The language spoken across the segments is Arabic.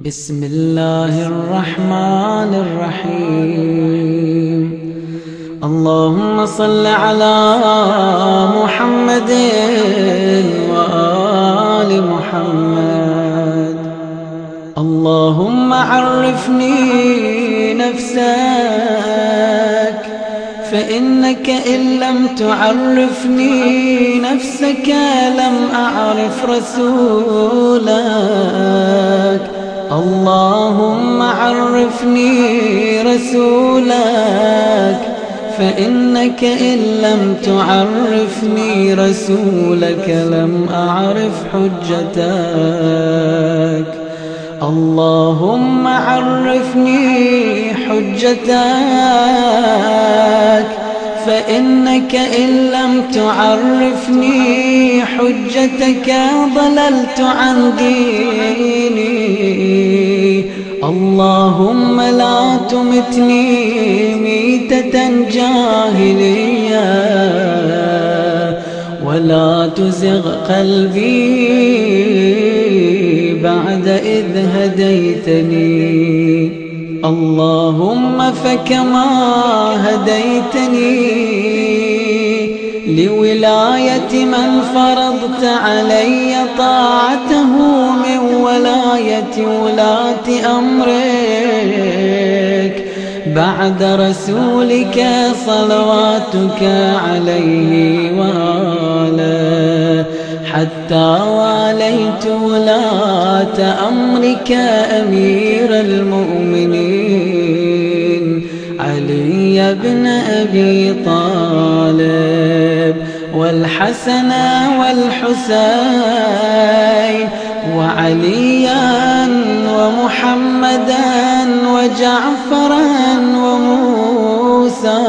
بسم الله الرحمن الرحيم. اللهم صل على محمد وآل محمد. اللهم عرفني نفسك، فإنك إن لم تعرفني نفسك لم أعرف رسولك. اللهم عرفني رسولك، فإنك إن لم تعرفني رسولك لم أعرف حجتك. اللهم عرفني حجتك، فإنك إن لم تعرفني حجتك ضللت عن ديني. اللهم لا تمتني ميتة جاهلية، ولا تزغ قلبي بعد إذ هديتني. اللهم فكما هديتني لولاية من فرضت علي طاعته من ولاية ولاة أمرك بعد رسولك صلواتك عليه وآله، حتى واليت ولاة أمرك أمير المؤمنين علي بن أبي طالب، والحسن والحسين وعليا ومحمدا وجعفرا وموسى،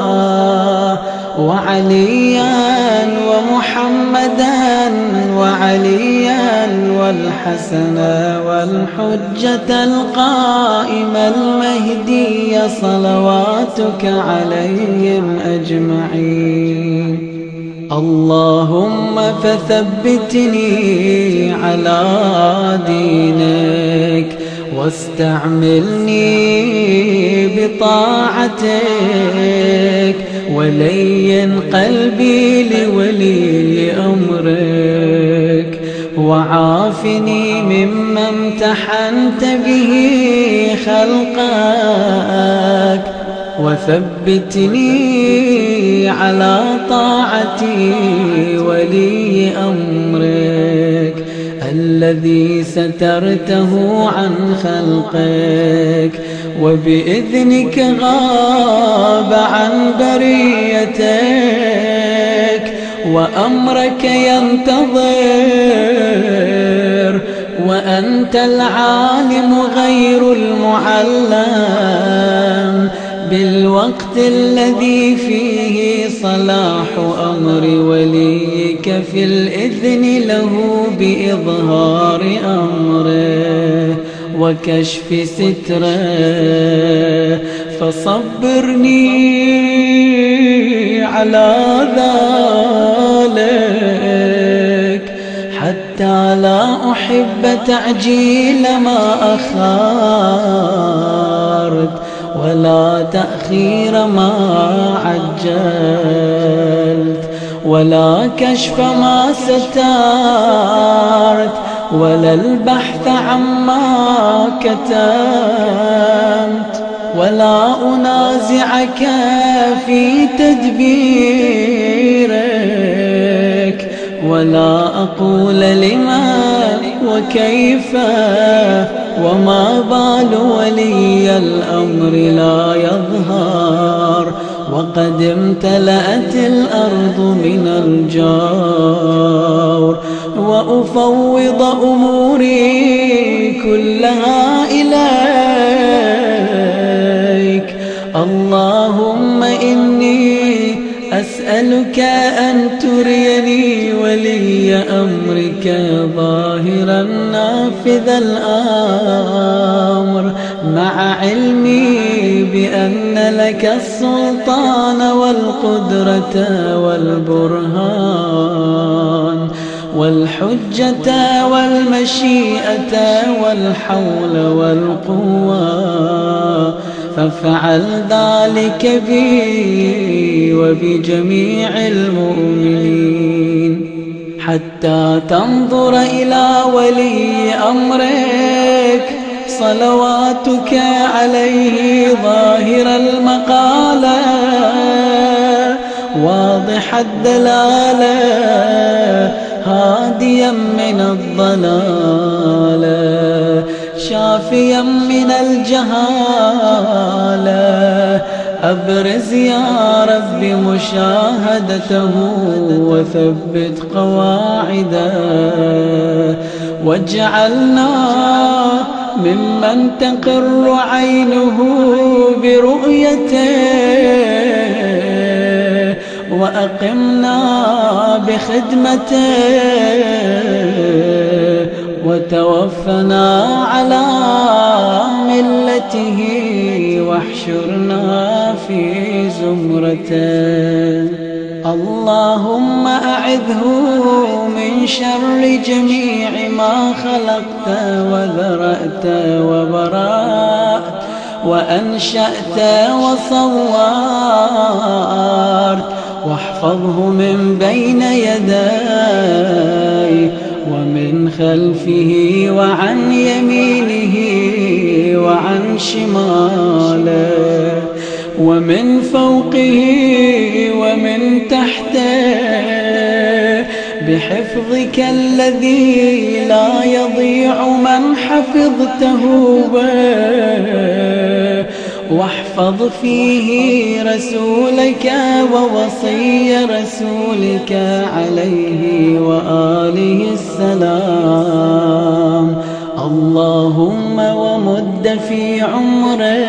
وعليا ومحمدا وعليا والحسن والحجة القائمة المهدية صلواتك عليهم أجمعين. اللهم فثبتني على دينك، واستعملني بطاعتك، ولين قلبي لولي أمرك، وعافني مما امتحنت به خلقك، وثبتني على طاعتي ولي أمرك الذي سترته عن خلقك، وبإذنك غاب عن بريتك، وأمرك ينتظر، وأنت العالم غير المعلم بالوقت الذي فيه صلاح أمر وليك في الإذن له بإظهار أمره وكشف ستره، فصبرني على ذلك حتى لا أحب تعجيل ما أخرت، ولا تأخير ما عجلت، ولا كشف ما سترت، ولا البحث عما كتمت، ولا أنازعك في تدبيرك، ولا أقول لما وكيف وما بال ولي الأمر لا يظهر، وقد امتلأت الأرض من الجور، وأفوض أموري كلها إليك. اللهم إني أسألك أن تريني ولي أمرك ظاهرا نافذ الأمر، مع علمي بأن لك السلطان والقدرة والبرهان، والحجة والمشيئة والحول والقوة، فافعل ذلك بي وبجميع المؤمنين، حتى تنظر إلى ولي أمرك صلواتك عليه ظاهر المقالة واضح الدلالة هاديا من الضلالة شافيا من الجهالة. أبرز يا رب مشاهدته وثبت قواعده، واجعلنا ممن تقر عينه برؤيته، وأقمنا بخدمته، وتوفنا على ملته، واحشرنا في زمرته. اللهم أعذه من شر جميع ما خلقت وذرأت وبرأت وأنشأت وصورت، واحفظه من بين يديه ومن خلفه وعن يمينه وعن شماله ومن فوقه ومن تحته، بحفظك الذي لا يضيع من حفظته به. واحفظ فيه رسولك ووصي رسولك عليه وآله السلام. اللهم ومد في عمره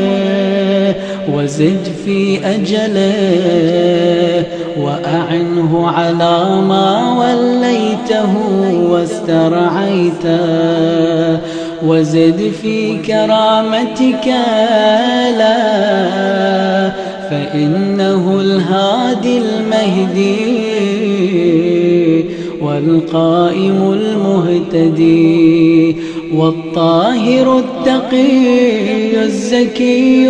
وزد في أجله، وأعنه على ما وليته واسترعيته، وزد في كرامتك له، فإنه الهادي المهدي والقائم المهتدي، والطاهر التقي الزكي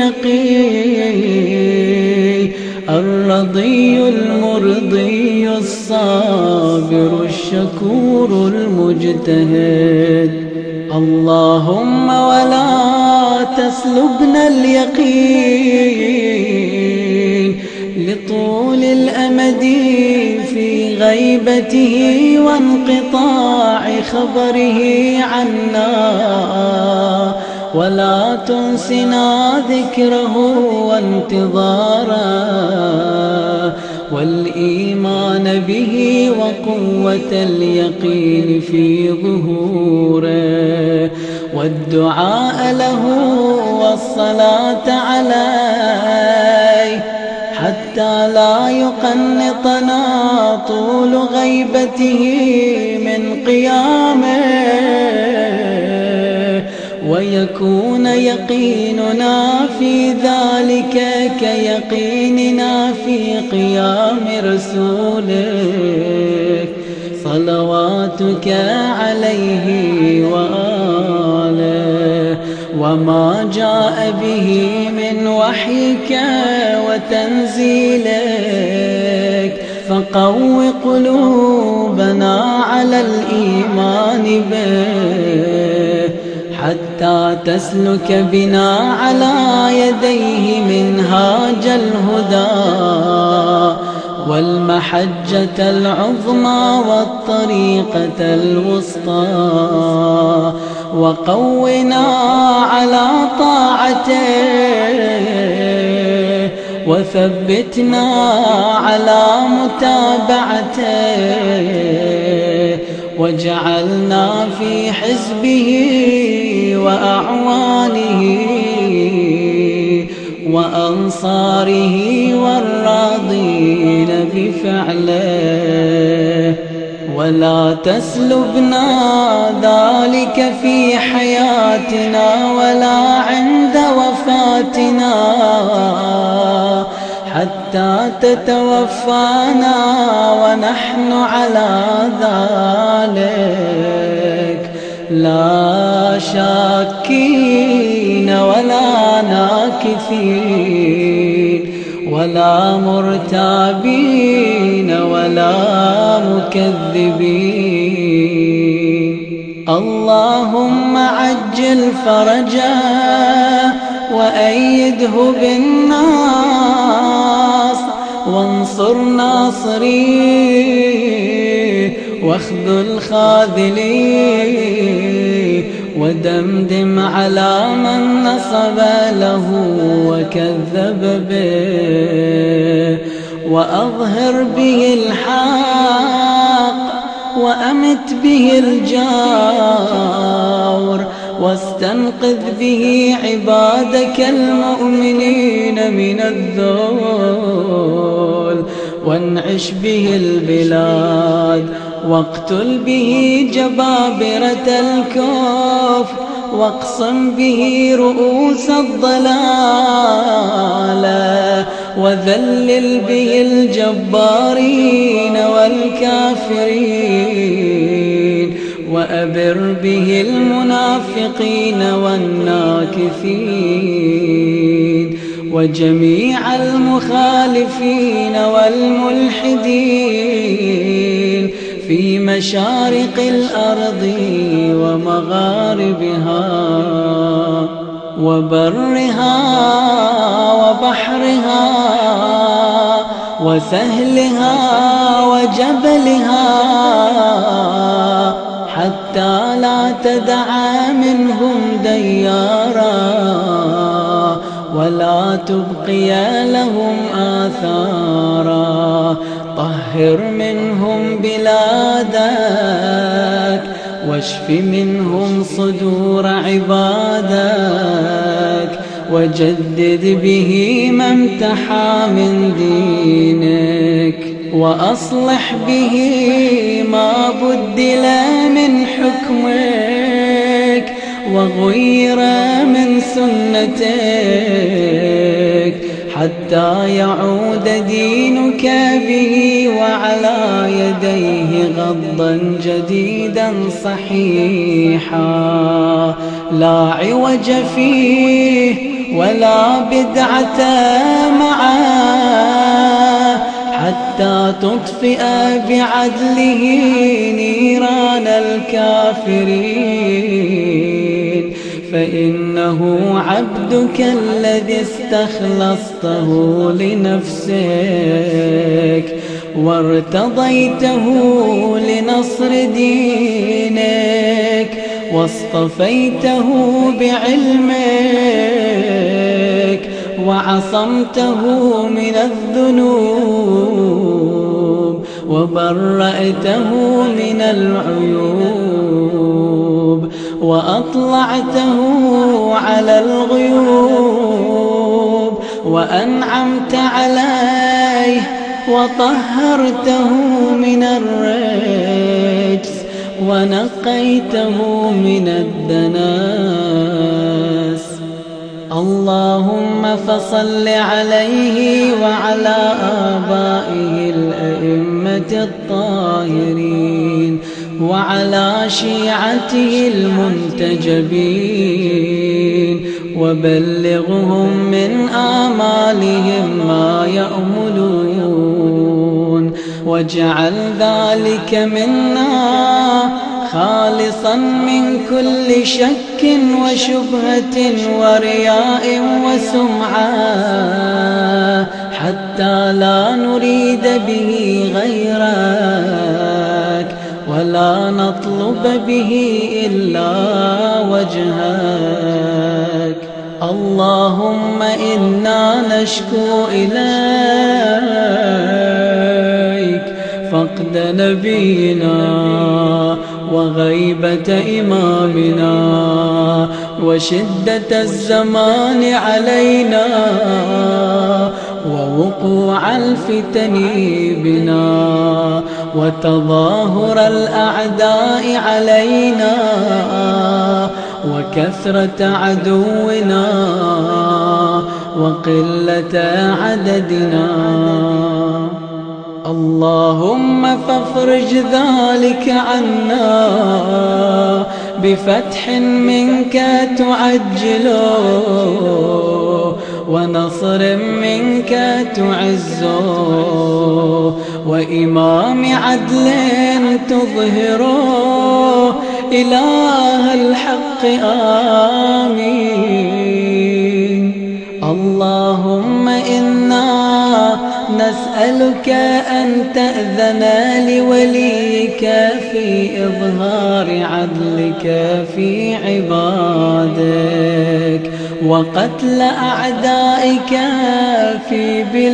النقي، الرضي المرضي الصابر الشكور المجتهد. اللهم ولا تسلبنا اليقين لطول الأمد في غيبته وانقطاع خبره عنا، ولا تنسنا ذكره وانتظاره والإيمان به وقوة اليقين في ظهوره، والدعاء له والصلاة عليه، حتى لا يقنطنا طول غيبته من قيامه، ويكون يقيننا في ذلك كيقيننا في قيام رسولك صلواتك عليه وآله، وما جاء به من وحيك وتنزيلك، فقو قلوبنا على الإيمان به، حتى تسلك بنا على يديه منهاج الهدى والمحجة العظمى والطريقة الوسطى، وقونا على طاعته، وثبتنا على متابعته، وجعلنا في حزبه وأعوانه وأنصاره والراضين بفعله، ولا تسلبنا ذلك في حياتنا ولا عند وفاتنا، حتى حتى تتوفانا ونحن على ذلك، لا شاكين ولا ناكثين ولا مرتابين ولا مكذبين. اللهم عجل فرجه وأيده بالناس، وانصر ناصريه واخذل خاذليه، ودمدم على من نصب له وكذب به، وأظهر به الحق وأمت به الجور، واستنقذ به عبادك المؤمنين من الذل، وانعش به البلاد، واقتل به جبابرة الكفر، واقصم به رؤوس الضلالة، وذلل به الجبارين والكافرين، وأبر به المنافقين والناكثين، وجميع المخالفين والملحدين في مشارق الأرض ومغاربها وبرها وبحرها وسهلها وجبلها، حتى لا تدع منهم ديارا ولا تبقي لهم آثارا. طهر منهم بلادك، واشف منهم صدور عبادك، وجدد به ما امتحى من دينك، وأصلح به ما بدل من حكمك وغير من سنتك، حتى يعود دينك به وعلى يديه غضا جديدا صحيحا، لا عوج فيه ولا بدعة معه، حتى تطفئ بعدله نيران الكافرين، فإنه عبدك الذي استخلصته لنفسك، وارتضيته لنصر دينك، واصطفيته بعلمك، وعصمته من الذنوب، وبرأته من العيوب، وأطلعته على الغيوب، وأنعمت عليه وطهرته من الرجس، ونقيته من الدنس. اللهم فصل عليه وعلى آبائه الأئمة الطاهرين، وعلى شيعته المنتجبين، وبلغهم من آمالهم ما يأملون، واجعل ذلك منا خالصا من كل شك وشبهة ورياء وسمعة، حتى لا نريد به غيرك ولا نطلب به إلا وجهك. اللهم إنا نشكو إليك فقد نبينا وغيبة إمامنا وشدة الزمان علينا ووقوع الفتن بنا وتظاهر الأعداء علينا وكثرة عدونا وقلة عددنا. اللهم فافرج ذلك عنا بفتح منك تعجل ونصر منك تعز وإمام عدل تظهر إله الحق. آمين. اللهم إنا نسألك أن تأذن لوليك في إظهار عدلك في عبادك وقتل أعدائك في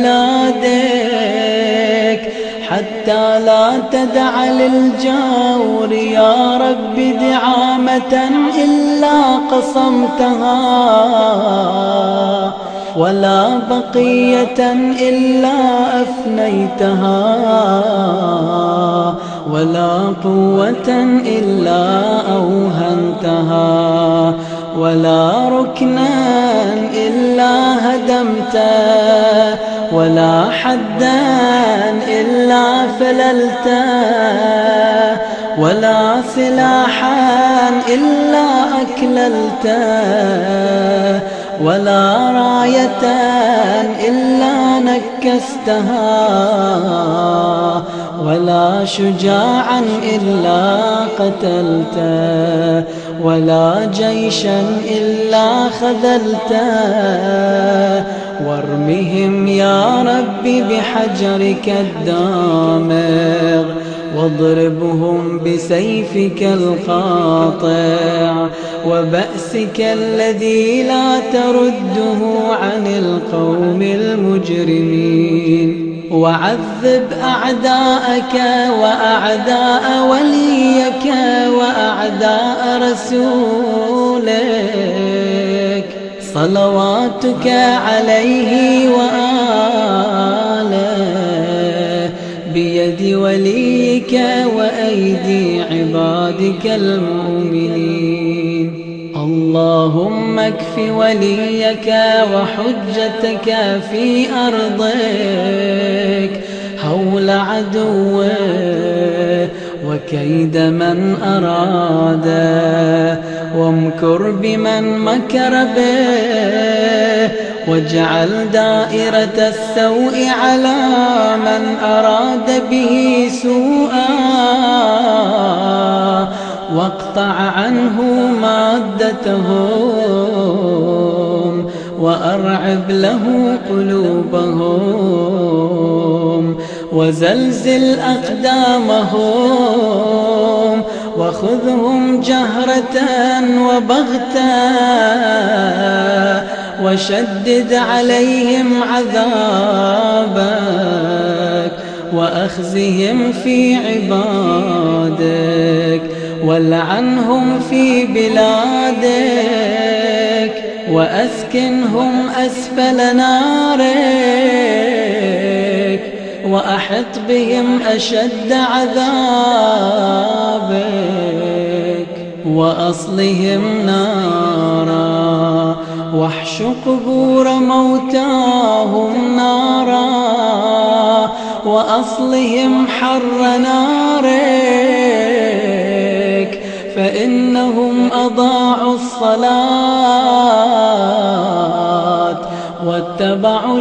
بلادك حتى لا تدع للجور يا رب دعامة إلا قصمتها ولا بقية إلا أفنيتها ولا قوة إلا أوهنتها ولا ركنا إلا هدمته ولا حدا إلا فللته ولا سلاحا إلا أكللته ولا راية إلا نكستها ولا شجاعا إلا قتلته ولا جيشا إلا خذلته وارمهم يا رب بحجرك الدامغ واضربهم بسيفك القاطع وبأسك الذي لا ترده عن القوم المجرمين وعذب أعداءك وأعداء وليك وأعداء رسولك صلواتك عليه وآله بيد وليك وأيدي عبادك المؤمنين. اللهم اكف وليك وحجتك في أرضك هول عدوه وكيد من أراده وامكر بمن مكر به واجعل دائرة السوء على من أراد به سوءا واقطع عنه مادتهم وأرعب له قلوبهم وزلزل أقدامهم وخذهم جهرة وبغتة وشدد عليهم عذابك وأخزهم في عبادك والعنهم في بلادك وأسكنهم أسفل نارك وأحط بهم أشد عذابك وأصلهم نارا واحش قبور موتاهم نارا وأصلهم حر نارك فإنهم أضاعوا الصلاة واتبعوا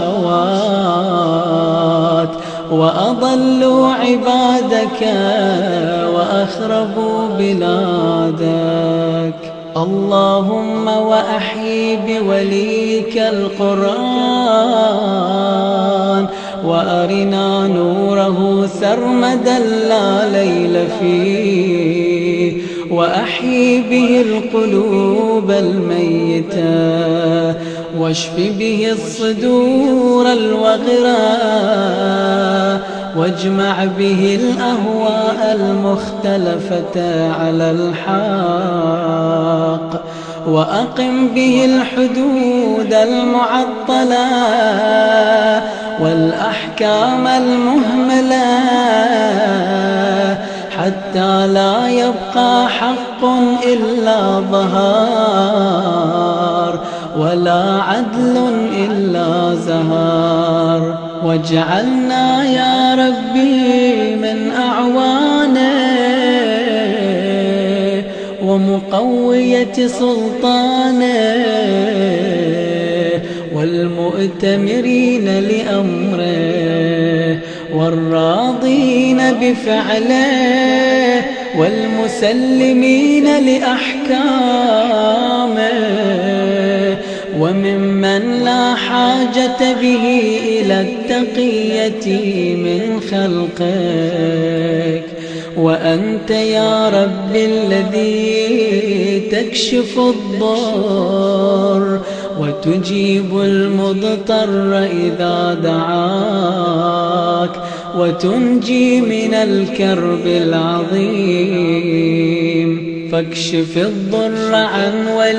الشهوات وأضلوا عبادك وأخربوا بلادك. اللهم وأحيي بوليك القرآن وأرنا نوره سرمدا لا ليل فيه وأحيي به القلوب الميتة واشف به الصدور الوغرة واجمع به الأهواء المختلفة على الحق وأقم به الحدود المعطلة والأحكام المهملة حتى لا يبقى حق إلا ظهر ولا عدل إلا زهار. واجعلنا يا ربي من أعوانه ومقوية سلطانه والمؤتمرين لأمره والراضين بفعله والمسلمين لأحكامه وممن لا حاجة به إلى التقية من خلقك. وأنت يا رب الذي تكشف الضر وتجيب المضطر إذا دعاك وتنجي من الكرب العظيم. فاكشف الضر عن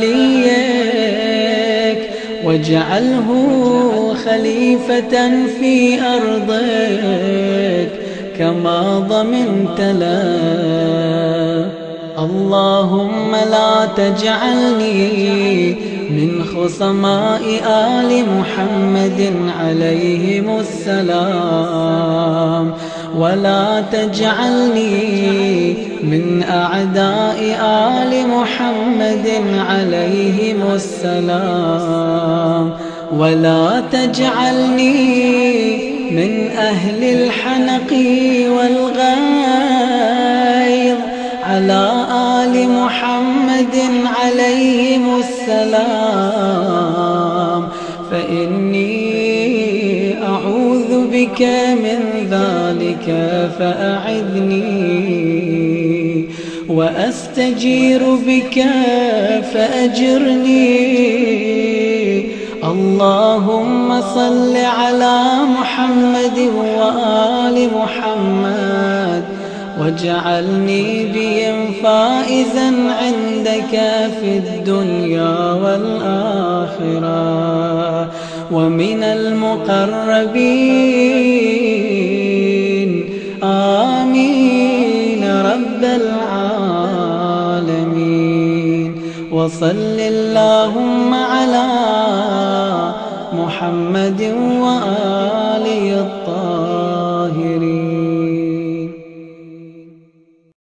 وليك واجعله خليفة في أرضك كما ضمنت له. اللهم لا تجعلني من خصماء آل محمد عليهم السلام، ولا تجعلني من أعداء آل محمد عليهم السلام، ولا تجعلني من أهل الحنق والغيظ على آل محمد عليهم السلام، فإني أعوذ بك من ذلك فأعذني، وأستجير بك فأجرني. اللهم صل على محمد وآل محمد واجعلني بهم فائزا عندك في الدنيا والآخرة ومن المقربين. آمين رب العالمين. وصل اللهم على محمد وآله الطاهرين.